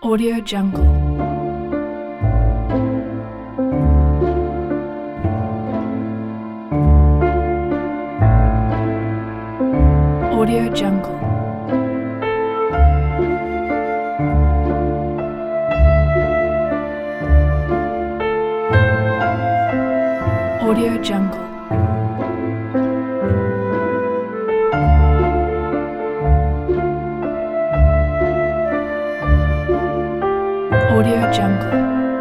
Audio Jungle. Audio Jungle. Audio Jungle. Audio Jungle.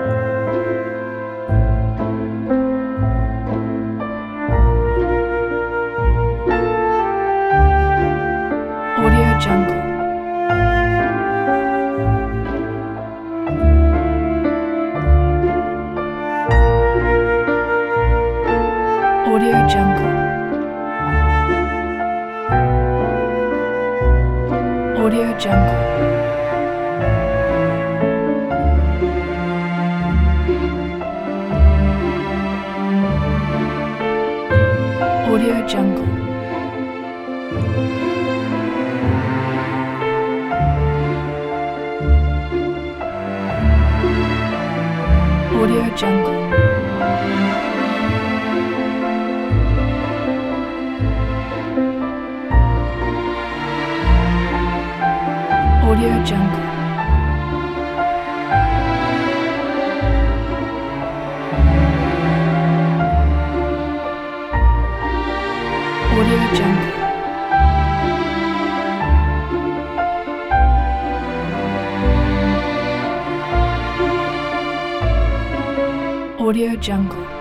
Audio Jungle. Audio Jungle. Audio Jungle. Audio Jungle. Audio Jungle. Audio Jungle. Audio Jungle. Audio Jungle.